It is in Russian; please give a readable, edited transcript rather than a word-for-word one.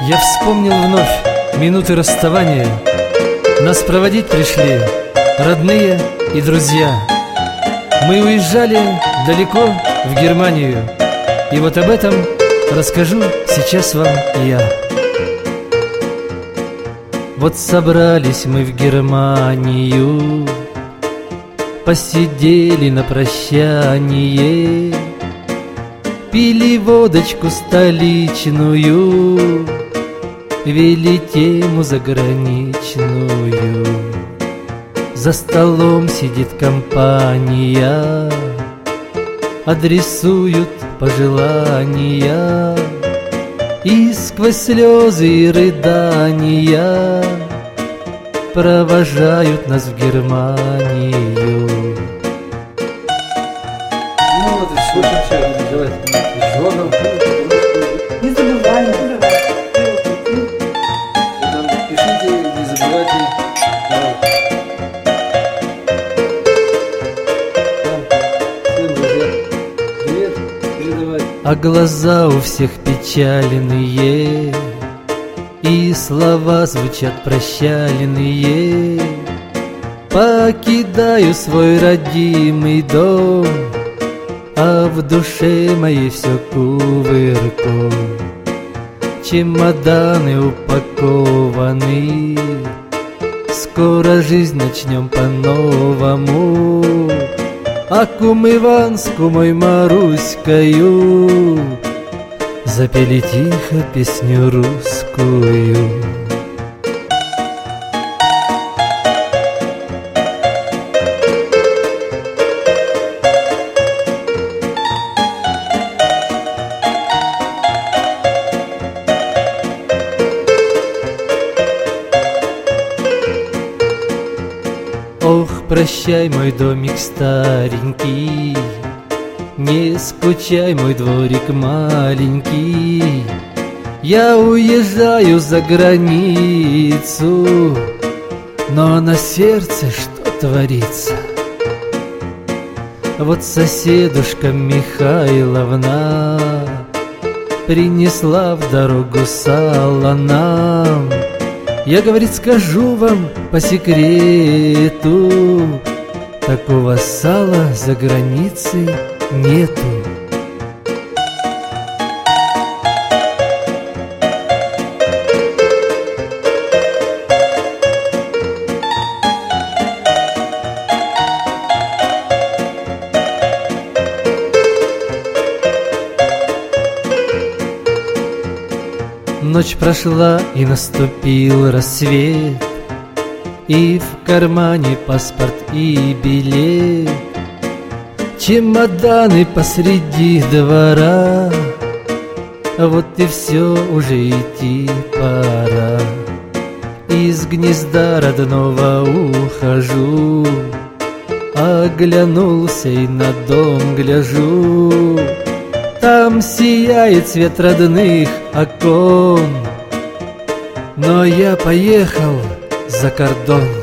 Я вспомнил вновь минуты расставания. Нас проводить пришли родные и друзья. Мы уезжали далеко в Германию, и вот об этом расскажу сейчас вам я. Вот собрались мы в Германию, посидели на прощание, пили водочку столичную, вели тему заграничную. За столом сидит компания, адресуют пожелания, и сквозь слезы и рыдания провожают нас в Германию. Ну вот и все. Давайте. Не забывайте. Пишите, не забывайте. Всем, друзья, привет, передавай. А глаза у всех печальные, и слова звучат прощальные. Покидаю свой родимый дом, а в душе моей все кувырком. Чемоданы упакованы, скоро жизнь начнем по-новому. А кум Иван с кумой Маруською запели тихо песню русскую. Ох, прощай, мой домик старенький, не скучай, мой дворик маленький. Я уезжаю за границу, но на сердце что творится? Вот соседушка Михайловна принесла в дорогу сало нам. Я, говорит, скажу вам по секрету, такого сала за границей нету. Ночь прошла и наступил рассвет, и в кармане паспорт и билет, чемоданы посреди двора. Вот и все, уже идти пора. Из гнезда родного ухожу, оглянулся и на дом гляжу. Там сияет свет родных окон, но я поехал за кордон.